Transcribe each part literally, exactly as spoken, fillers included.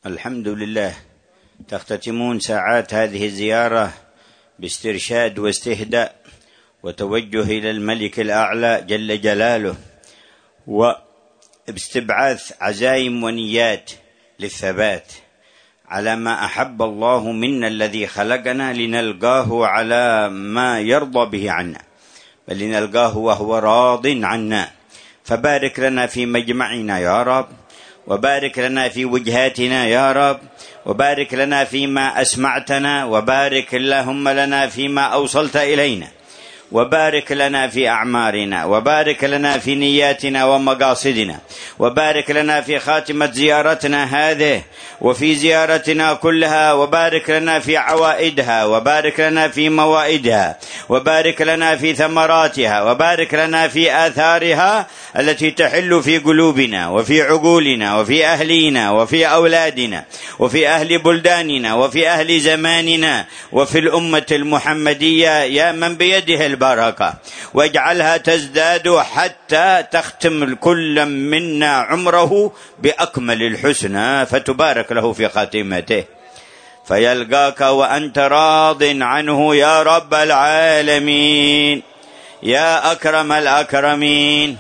الحمد لله. تختتمون ساعات هذه الزيارة باسترشاد واستهداء وتوجه إلى الملك الأعلى جل جلاله، وباستبعاث عزائم ونيات للثبات على ما أحب الله منا الذي خلقنا لنلقاه على ما يرضى به عنا، بل لنلقاه وهو راض عنا. فبارك لنا في مجمعنا يا رب، وبارك لنا في وجهاتنا يا رب، وبارك لنا فيما أسمعتنا، وبارك اللهم لنا فيما أوصلت إلينا، وبارك لنا في أعمارنا، وبارك لنا في نياتنا ومقاصدنا، وبارك لنا في خاتمة زيارتنا هذه وفي زيارتنا كلها، وبارك لنا في عوائدها، وبارك لنا في موائدها، وبارك لنا في ثمراتها، وبارك لنا في آثارها التي تحل في قلوبنا وفي عقولنا وفي أهلينا وفي أولادنا وفي أهل بلداننا وفي أهل زماننا وفي الأمة المحمدية يا من بيده البركة، واجعلها تزداد حتى تختم كل منا عمره بأكمل الحسنى، فتبارك له في خاتمته، فيلقاك وأنت راض عنه يا رب العالمين يا أكرم الأكرمين.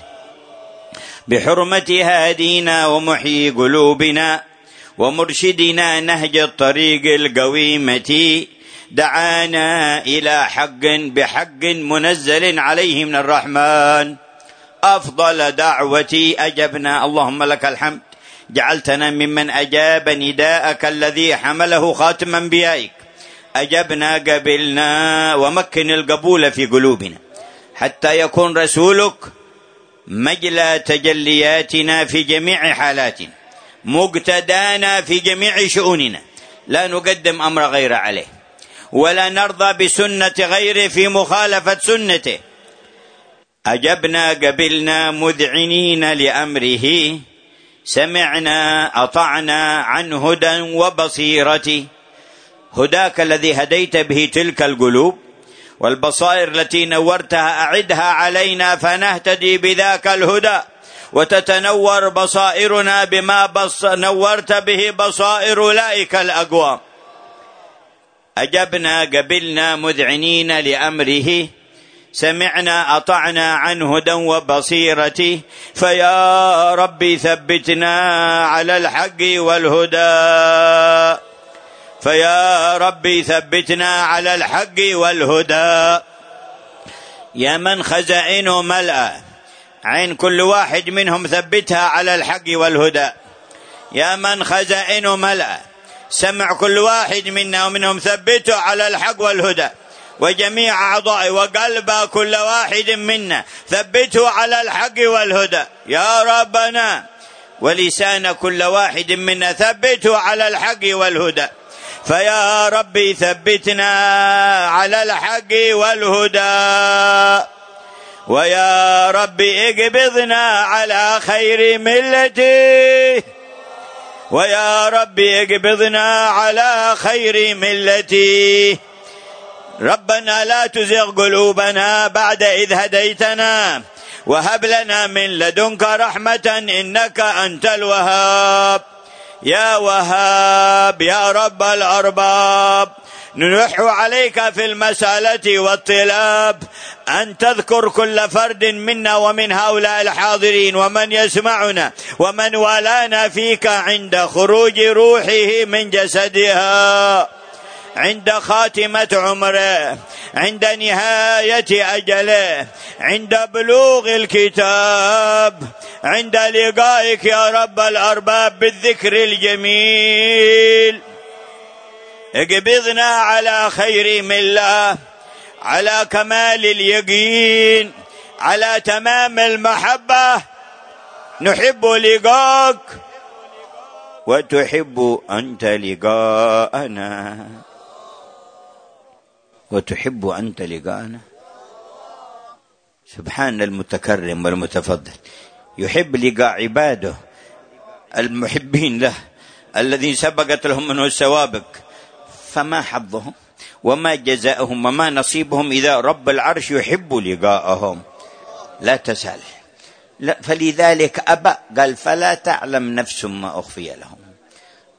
بحرمة هادينا ومحيي قلوبنا ومرشدنا نهج الطريق القويمة، دعانا إلى حق بحق منزل عليه من الرحمن، أفضل دعوتي أجبنا، اللهم لك الحمد، جعلتنا ممن أجاب نداءك الذي حمله خاتم أنبيائك، أجبنا قبلنا، ومكن القبول في قلوبنا حتى يكون رسولك مجلى تجلياتنا في جميع حالاتنا، مقتدانا في جميع شؤوننا، لا نقدم أمر غير عليه ولا نرضى بسنة غيره في مخالفة سنته. أجبنا قبلنا مذعنين لأمره، سمعنا أطعنا عن هدى وبصيرة، هداك الذي هديت به تلك القلوب والبصائر التي نورتها أعدها علينا فنهتدي بذاك الهدى، وتتنور بصائرنا بما بص نورت به بصائر أولئك الأقوام. أجبنا قبلنا مذعنين لأمره، سمعنا أطعنا عن هدى وبصيرة، فيا ربي ثبتنا على الحق والهدى، فيا ربي ثبتنا على الحق والهدى. يا من خزائنه ملأ، عين كل واحد منهم ثبتها على الحق والهدى. يا من خزائنه ملأ، سمع كل واحد منا ومنهم ثبته على الحق والهدى، وجميع أعضاء وقلب كل واحد منا ثبته على الحق والهدى يا ربنا، ولسان كل واحد منا ثبته على الحق والهدى، فيا ربي ثبتنا على الحق والهدى، ويا ربي اقبضنا على خير ملتي، ويا ربي اقبضنا على خير ملتي. ربنا لا تزغ قلوبنا بعد إذ هديتنا، وهب لنا من لدنك رحمة إنك أنت الوهاب. يا وهاب يا رب الأرباب، نلح عليك في المسألة والطلاب أن تذكر كل فرد منا ومن هؤلاء الحاضرين ومن يسمعنا ومن والانا فيك عند خروج روحه من جسدها، عند خاتمة عمره، عند نهاية أجله، عند بلوغ الكتاب، عند لقائك يا رب الأرباب بالذكر الجميل. اقبضنا على خير ملة، على كمال اليقين، على تمام المحبة، نحب لقاك وتحب أنت لقاءنا، وتحب أنت لقاءنا. سبحان المتكرم والمتفضل، يحب لقاء عباده المحبين له الذين سبقت لهم منه السوابق، فما حظهم وما جزاؤهم وما نصيبهم إذا رب العرش يحب لقاءهم؟ لا تسأل. لا، فلذلك أبى، قال فلا تعلم نفس ما أخفي لهم.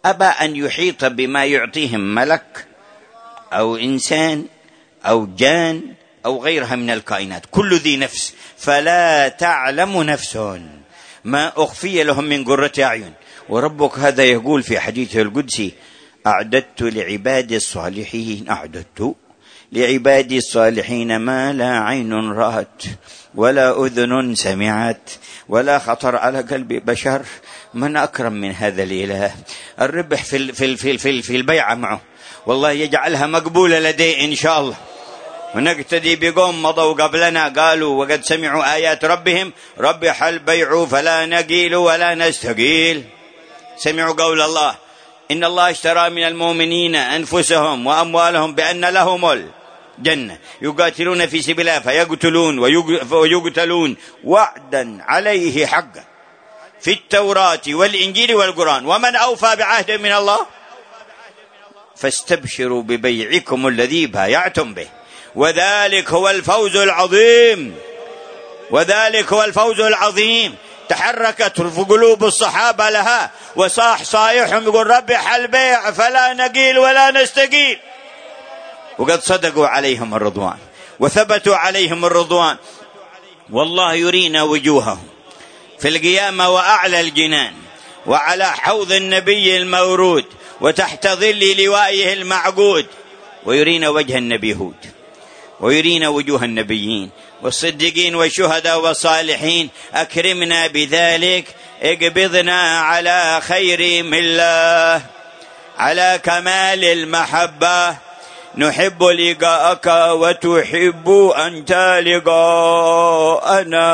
أبى أن يحيط بما يعطيهم ملك أو إنسان أو جان أو غيرها من الكائنات، كل ذي نفس، فلا تعلم نفس ما أخفي لهم من قرة أعين. وربك هذا يقول في حديثه القدسي: أعددت لعبادي الصالحين أعددت لعبادي الصالحين ما لا عين رأت ولا أذن سمعت ولا خطر على قلب بشر. من أكرم من هذا الإله؟ الربح في في في في, في البيعة معه، والله يجعلها مقبولة لديه إن شاء الله. ونقتدي بقوم مضوا قبلنا قالوا وقد سمعوا آيات ربهم ربح البيع فلا نقيل ولا نستقيل. سمعوا قول الله: إن الله اشترى من المؤمنين أنفسهم وأموالهم بأن لهم الجنة يقاتلون في سبيل الله فيقتلون ويقتلون وعدا عليه حقا في التوراة والإنجيل والقرآن ومن أوفى بعهد من الله فاستبشروا ببيعكم الذي بايعتم به وذلك هو الفوز العظيم. وذلك هو الفوز العظيم. تحركت في قلوب الصحابة لها، وصاح صايحهم يقول: ربح البيع فلا نقيل ولا نستقيل. وقد صدقوا عليهم الرضوان وثبتوا عليهم الرضوان. والله يرينا وجوههم في القيامة وأعلى الجنان وعلى حوض النبي المورود وتحت ظل لوائه المعقود، ويرينا وجه النبي هود، ويرينا وجوه النبيين والصديقين والشهداء والصالحين. أكرمنا بذلك، اقبضنا على خير ملة، على كمال المحبة، نحب لقاءك وتحب أنت لقاءنا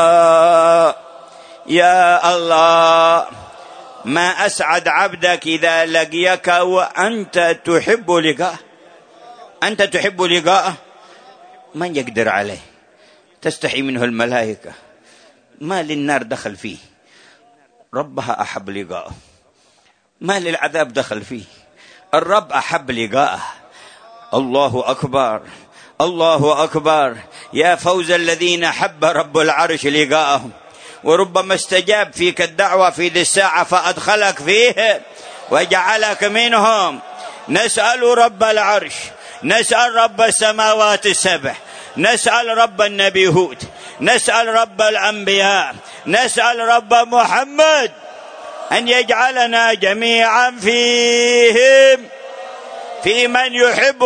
يا الله. ما أسعد عبدك إذا لقيك وأنت تحب لقاءه. أنت تحب لقاءه، من يقدر عليه؟ تستحي منه الملائكة، ما للنار دخل فيه، ربها أحب لقاءه. ما للعذاب دخل فيه، الرب أحب لقاءه. الله أكبر، الله أكبر. يا فوز الذين حب رب العرش لقاءهم. وربما استجاب فيك الدعوة في ذي الساعة فأدخلك فيه وجعلك منهم. نسأل رب العرش، نسأل رب السماوات السبع، نسأل رب النبي هود، نسأل رب الأنبياء، نسأل رب محمد أن يجعلنا جميعا فيهم، في من يحب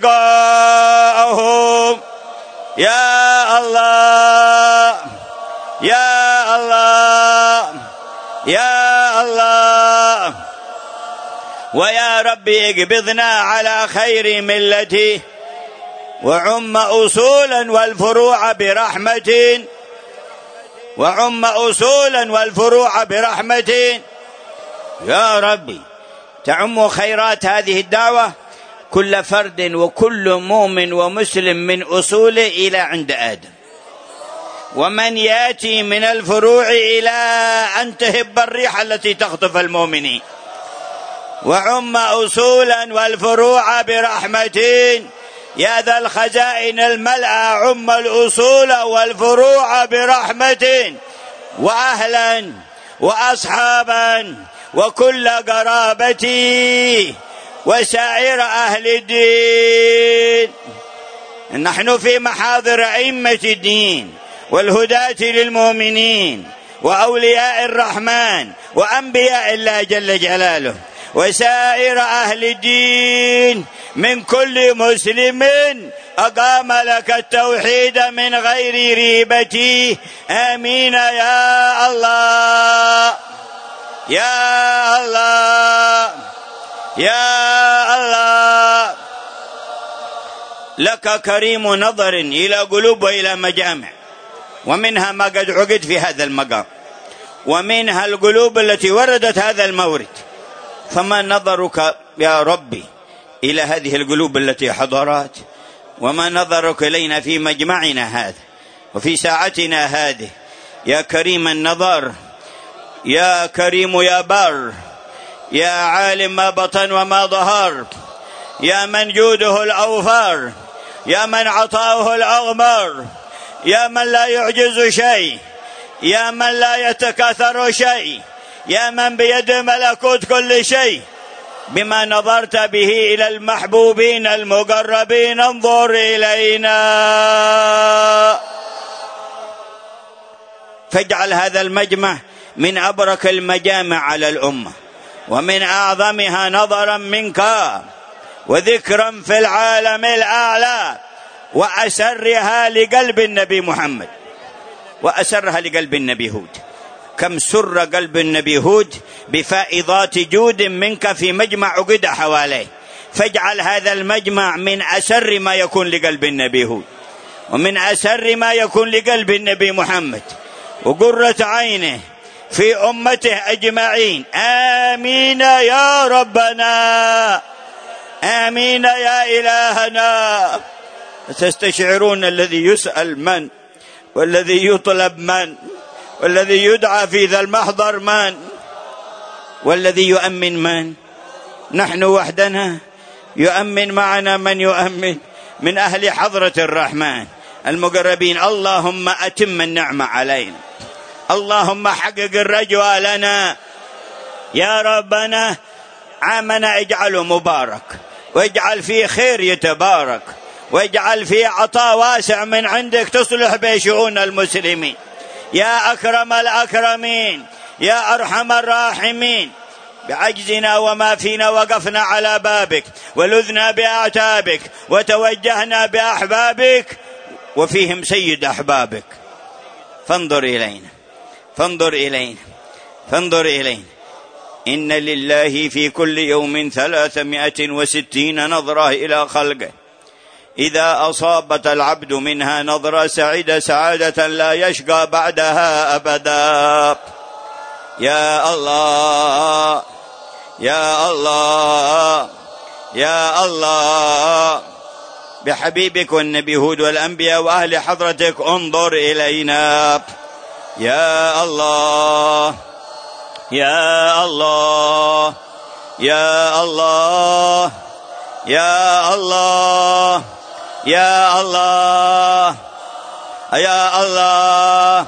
لقاءهم. يا الله يا الله يا الله. ويا ربي اقبضنا على خير ملتي وعم أصولا والفروع برحمة، وعم أصولا والفروع برحمة. يا ربي تعم خيرات هذه الدعوة كل فرد وكل مؤمن ومسلم من أصوله إلى عند آدم، ومن يأتي من الفروع إلى أن تهب الريح التي تخطف المؤمنين. وعم أصولا والفروع برحمة يا ذا الخزائن الملأ، عم الأصول والفروع برحمة، وأهلا وأصحابا وكل قرابتي وسائر أهل الدين. نحن في محاضر أئمة الدين والهداة للمؤمنين وأولياء الرحمن وأنبياء الله جل جلاله وسائر أهل الدين من كل مسلم أقام لك التوحيد من غير ريبة. آمين يا الله يا الله يا الله. لك كريم نظر إلى قلوب وإلى مجامع، ومنها ما قد عقد في هذا المقام، ومنها القلوب التي وردت هذا المورد. فما نظرك يا ربي إلى هذه القلوب التي حضرت؟ وما نظرك إلينا في مجمعنا هذا وفي ساعتنا هذه؟ يا كريم النظر، يا كريم يا بر، يا عالم ما بطن وما ظهر، يا من جوده الأوفر، يا من عطاؤه الأغمر، يا من لا يعجز شيء، يا من لا يتكاثر شيء، يا من بيد ملكوت كل شيء. بما نظرت به إلى المحبوبين المقربين انظر إلينا، فاجعل هذا المجمع من أبرك المجامع على الأمة ومن أعظمها نظرا منك وذكرا في العالم الأعلى، وأسرها لقلب النبي محمد، وأسرها لقلب النبي هود. كم سر قلب النبي هود بفائضات جود منك في مجمع عقد حواليه، فاجعل هذا المجمع من أسر ما يكون لقلب النبي هود ومن أسر ما يكون لقلب النبي محمد وقرة عينه في أمته أجمعين. آمين يا ربنا، آمين يا إلهنا. تستشعرون الذي يسأل من، والذي يطلب من، والذي يدعى في ذا المحضر من، والذي يؤمن من؟ نحن وحدنا؟ يؤمن معنا من يؤمن من أهل حضرة الرحمن المقربين. اللهم أتم النعمة علينا، اللهم حقق الرجوى لنا يا ربنا. عامنا اجعله مبارك، واجعل فيه خير يتبارك، واجعل فيه عطاء واسع من عندك تصلح به شؤون المسلمين يا أكرم الأكرمين يا أرحم الراحمين. بعجزنا وما فينا وقفنا على بابك ولذنا بأعتابك وتوجهنا بأحبابك وفيهم سيد أحبابك، فانظر إلينا فانظر إلينا فانظر إلينا. إن لله في كل يوم ثلاثمائة وستين نظرة إلى خلقه، إذا أصابت العبد منها نظرة سعيد سعادة لا يشقى بعدها أبدا. يا الله يا الله يا الله، بحبيبك والنبي هود والأنبياء وأهل حضرتك انظر إلينا. يا الله يا الله يا الله يا الله يا الله يا الله.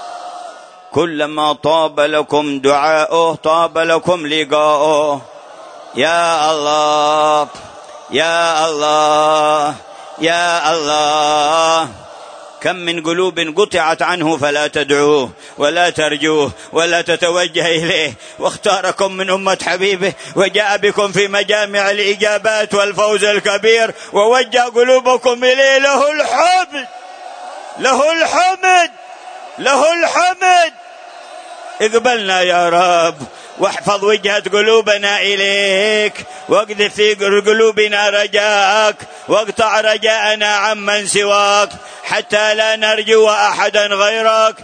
كلما طاب لكم دعاؤه طاب لكم لقاؤه. يا الله يا الله يا الله. كم من قلوب قطعت عنه فلا تدعوه ولا ترجوه ولا تتوجه إليه، واختاركم من أمة حبيبه وجاء بكم في مجامع الإجابات والفوز الكبير ووجه قلوبكم إليه. له الحمد له الحمد له الحمد. اقبلنا يا رب، واحفظ وجهة قلوبنا إليك، واقذف في قلوبنا رجاءك، واقطع رجاءنا عمن سواك حتى لا نرجو أحدا غيرك.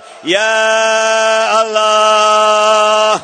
يا الله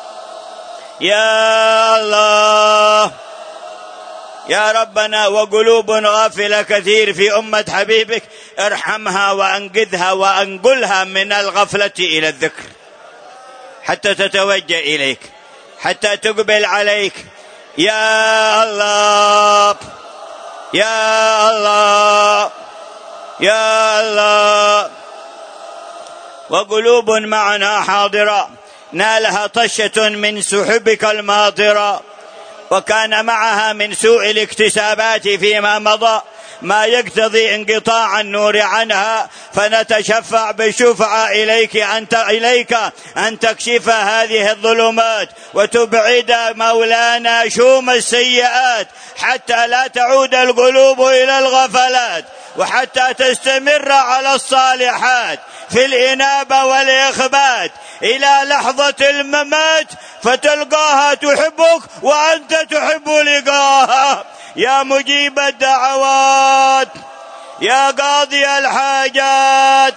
يا الله يا ربنا. وقلوب غافلة كثير في أمة حبيبك ارحمها وأنقذها وأنقلها من الغفلة إلى الذكر حتى تتوجه إليك، حتى تقبل عليك. يا الله يا الله يا الله. وقلوب معنا حاضرة نالها طشة من سحبك الماطرة، وكان معها من سوء الاكتسابات فيما مضى ما يقتضي انقطاع النور عنها، فنتشفع بالشفعاء إليك أنت إليك أن تكشف هذه الظلمات وتبعد مولانا شوم السيئات حتى لا تعود القلوب إلى الغفلات، وحتى تستمر على الصالحات في الإنابة والإخبات إلى لحظة الممات فتلقاها تحبك وأنت تحب لقاها. يا مجيب الدعوات يا قاضي الحاجات.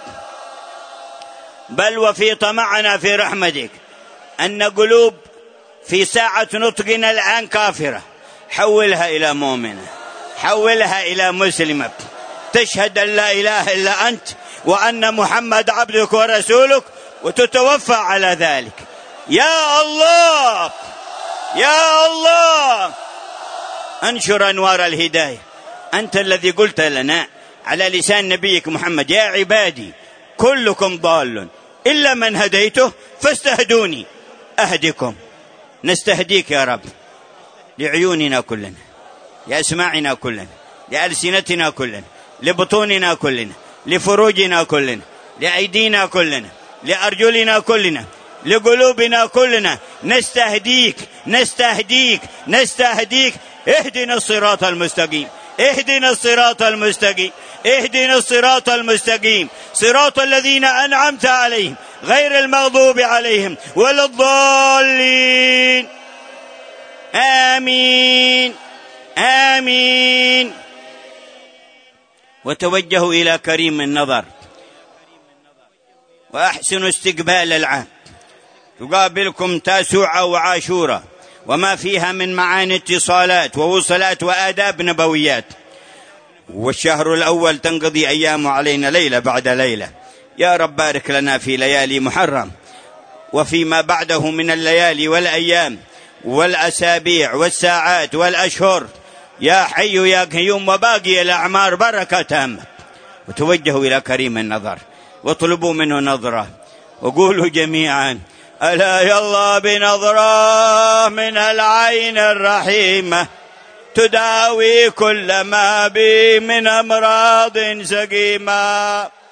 بل وفي طمعنا في رحمتك أن قلوب في ساعة نطقنا الآن كافرة حولها إلى مؤمنة، حولها إلى مسلمة تشهد أن لا إله إلا أنت وأن محمد عبدك ورسولك وتتوفى على ذلك. يا الله يا الله. أنشر أنوار الهداية. أنت الذي قلت لنا على لسان نبيك محمد: يا عبادي كلكم ضال إلا من هديته فاستهدوني أهدكم. نستهديك يا رب، لعيوننا كلنا، لأسماعنا كلنا، لألسنتنا كلنا، لبطوننا كلنا، لفروجنا كلنا، لأيدينا كلنا، لأرجلنا كلنا، لقلوبنا كلنا. نستهديك نستهديك نستهديك. اهدنا الصراط المستقيم، اهدنا الصراط المستقيم، اهدنا الصراط المستقيم، صراط الذين أنعمت عليهم غير المغضوب عليهم ولا الضالين. آمين آمين. وتوجهوا إلى كريم النظر وأحسنوا استقبال العام. تقابلكم تاسوعة وعاشورة وما فيها من معاني اتصالات ووصلات وآداب نبويات. والشهر الأول تنقضي أيام علينا ليلة بعد ليلة. يا رب بارك لنا في ليالي محرم وفيما بعده من الليالي والأيام والأسابيع والساعات والأشهر يا حي يا قيوم، وباقي الأعمار بركة تامة. وتوجهوا إلى كريم النظر واطلبوا منه نظرة وقولوا جميعا: ألا يلا بنظرة من العين الرحيمة تداوي كل ما بي من أمراض سقيمة.